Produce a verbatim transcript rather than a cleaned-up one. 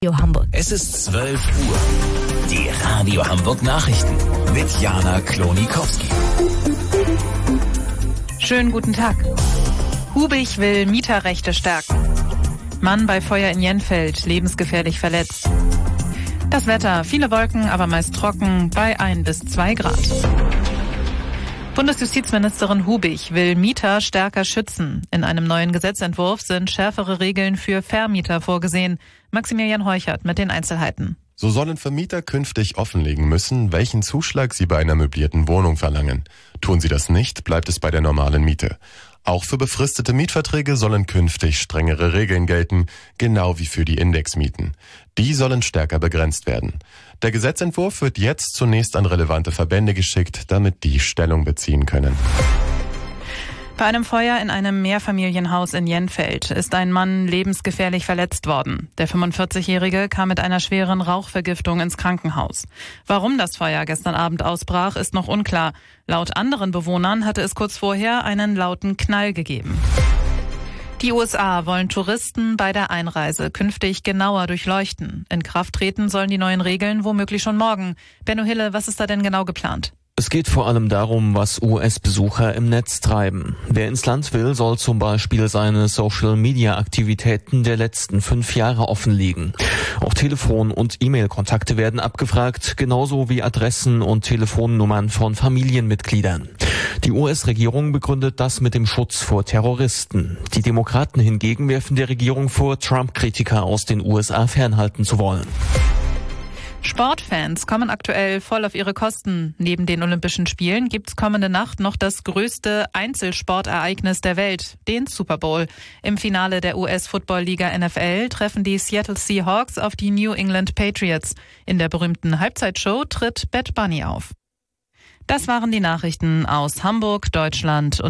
Radio Hamburg. Es ist zwölf Uhr. Die Radio Hamburg Nachrichten mit Jana Klonikowski. Schönen guten Tag. Hubich will Mieterrechte stärken. Mann bei Feuer in Jenfeld, lebensgefährlich verletzt. Das Wetter, viele Wolken, aber meist trocken, bei ein bis zwei Grad. Bundesjustizministerin Hubich will Mieter stärker schützen. In einem neuen Gesetzentwurf sind schärfere Regeln für Vermieter vorgesehen. Maximilian Heuchert mit den Einzelheiten. So sollen Vermieter künftig offenlegen müssen, welchen Zuschlag sie bei einer möblierten Wohnung verlangen. Tun sie das nicht, bleibt es bei der normalen Miete. Auch für befristete Mietverträge sollen künftig strengere Regeln gelten, genau wie für die Indexmieten. Die sollen stärker begrenzt werden. Der Gesetzentwurf wird jetzt zunächst an relevante Verbände geschickt, damit die Stellung beziehen können. Bei einem Feuer in einem Mehrfamilienhaus in Jenfeld ist ein Mann lebensgefährlich verletzt worden. Der fünfundvierzigjährige kam mit einer schweren Rauchvergiftung ins Krankenhaus. Warum das Feuer gestern Abend ausbrach, ist noch unklar. Laut anderen Bewohnern hatte es kurz vorher einen lauten Knall gegeben. Die U S A wollen Touristen bei der Einreise künftig genauer durchleuchten. In Kraft treten sollen die neuen Regeln womöglich schon morgen. Benno Hille, was ist da denn genau geplant? Es geht vor allem darum, was U S-Besucher im Netz treiben. Wer ins Land will, soll zum Beispiel seine Social-Media-Aktivitäten der letzten fünf Jahre offenlegen. Auch Telefon- und E-Mail-Kontakte werden abgefragt, genauso wie Adressen und Telefonnummern von Familienmitgliedern. Die U S-Regierung begründet das mit dem Schutz vor Terroristen. Die Demokraten hingegen werfen der Regierung vor, Trump-Kritiker aus den U S A fernhalten zu wollen. Sportfans kommen aktuell voll auf ihre Kosten. Neben den Olympischen Spielen gibt's kommende Nacht noch das größte Einzelsportereignis der Welt, den Super Bowl. Im Finale der U S-Football-Liga N F L treffen die Seattle Seahawks auf die New England Patriots. In der berühmten Halbzeitshow tritt Bad Bunny auf. Das waren die Nachrichten aus Hamburg, Deutschland und